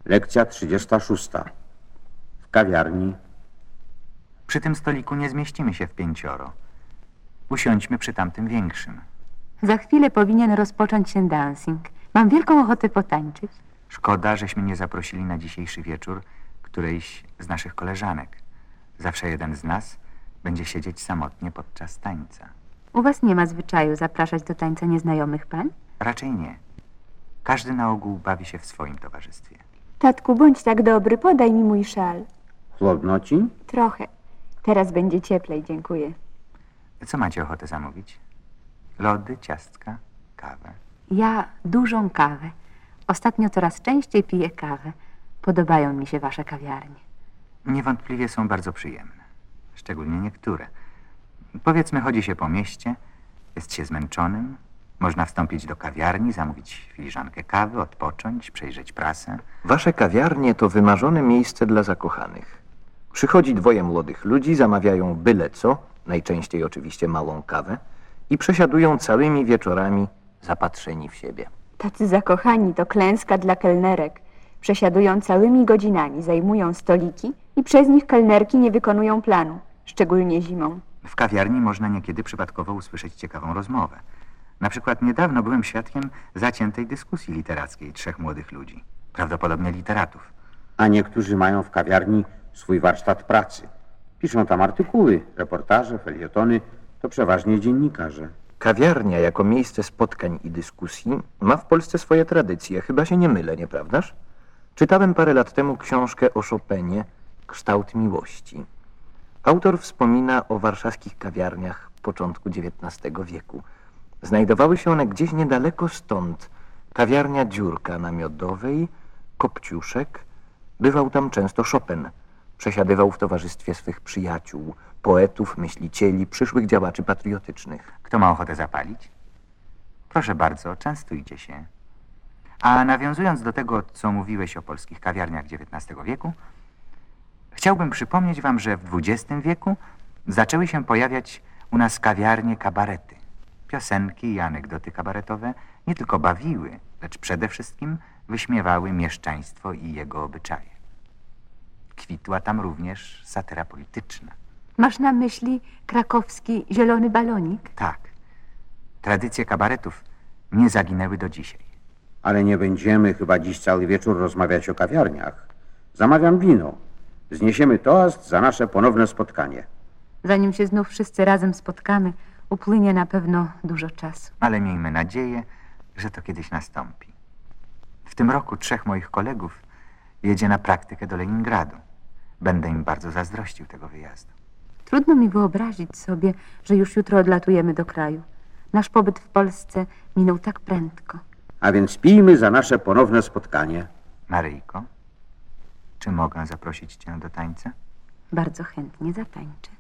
Lekcja 36. W kawiarni. Przy tym stoliku nie zmieścimy się w 5. Usiądźmy przy tamtym większym. Za chwilę powinien rozpocząć się dancing. Mam wielką ochotę potańczyć. Szkoda, żeśmy nie zaprosili na dzisiejszy wieczór którejś z naszych koleżanek. Zawsze jeden z nas będzie siedzieć samotnie podczas tańca. U was nie ma zwyczaju zapraszać do tańca nieznajomych pań? Raczej nie. Każdy na ogół bawi się w swoim towarzystwie. Tatku, bądź tak dobry, podaj mi mój szal. Chłodno ci? Trochę. Teraz będzie cieplej, dziękuję. Co macie ochotę zamówić? Lody, ciastka, kawę? Ja dużą kawę. Ostatnio coraz częściej piję kawę. Podobają mi się wasze kawiarnie. Niewątpliwie są bardzo przyjemne. Szczególnie niektóre. Powiedzmy, chodzi się po mieście, jest się zmęczonym, można wstąpić do kawiarni, zamówić filiżankę kawy, odpocząć, przejrzeć prasę. Wasze kawiarnie to wymarzone miejsce dla zakochanych. Przychodzi dwoje młodych ludzi, zamawiają byle co, najczęściej oczywiście małą kawę, i przesiadują całymi wieczorami zapatrzeni w siebie. Tacy zakochani to klęska dla kelnerek. Przesiadują całymi godzinami, zajmują stoliki i przez nich kelnerki nie wykonują planu, szczególnie zimą. W kawiarni można niekiedy przypadkowo usłyszeć ciekawą rozmowę. Na przykład niedawno byłem świadkiem zaciętej dyskusji literackiej 3 młodych ludzi, prawdopodobnie literatów. A niektórzy mają w kawiarni swój warsztat pracy. Piszą tam artykuły, reportaże, felietony. To przeważnie dziennikarze. Kawiarnia jako miejsce spotkań i dyskusji ma w Polsce swoje tradycje. Chyba się nie mylę, nieprawdaż? Czytałem parę lat temu książkę o Chopinie „Kształt miłości”. Autor wspomina o warszawskich kawiarniach początku XIX wieku. Znajdowały się one gdzieś niedaleko stąd. Kawiarnia Dziurka na Miodowej, Kopciuszek. Bywał tam często Chopin. Przesiadywał w towarzystwie swych przyjaciół, poetów, myślicieli, przyszłych działaczy patriotycznych. Kto ma ochotę zapalić? Proszę bardzo, częstujcie się. A nawiązując do tego, co mówiłeś o polskich kawiarniach XIX wieku, chciałbym przypomnieć wam, że w XX wieku zaczęły się pojawiać u nas kawiarnie kabarety. Piosenki i anegdoty kabaretowe nie tylko bawiły, lecz przede wszystkim wyśmiewały mieszczaństwo i jego obyczaje. Kwitła tam również satyra polityczna. Masz na myśli krakowski zielony balonik? Tak, tradycje kabaretów nie zaginęły do dzisiaj. Ale nie będziemy chyba dziś cały wieczór rozmawiać o kawiarniach. Zamawiam wino. Zniesiemy toast za nasze ponowne spotkanie. Zanim się znów wszyscy razem spotkamy, upłynie na pewno dużo czasu. Ale miejmy nadzieję, że to kiedyś nastąpi. W tym roku 3 moich kolegów jedzie na praktykę do Leningradu. Będę im bardzo zazdrościł tego wyjazdu. Trudno mi wyobrazić sobie, że już jutro odlatujemy do kraju. Nasz pobyt w Polsce minął tak prędko. A więc pijmy za nasze ponowne spotkanie. Maryjko, czy mogę zaprosić cię do tańca? Bardzo chętnie zatańczę.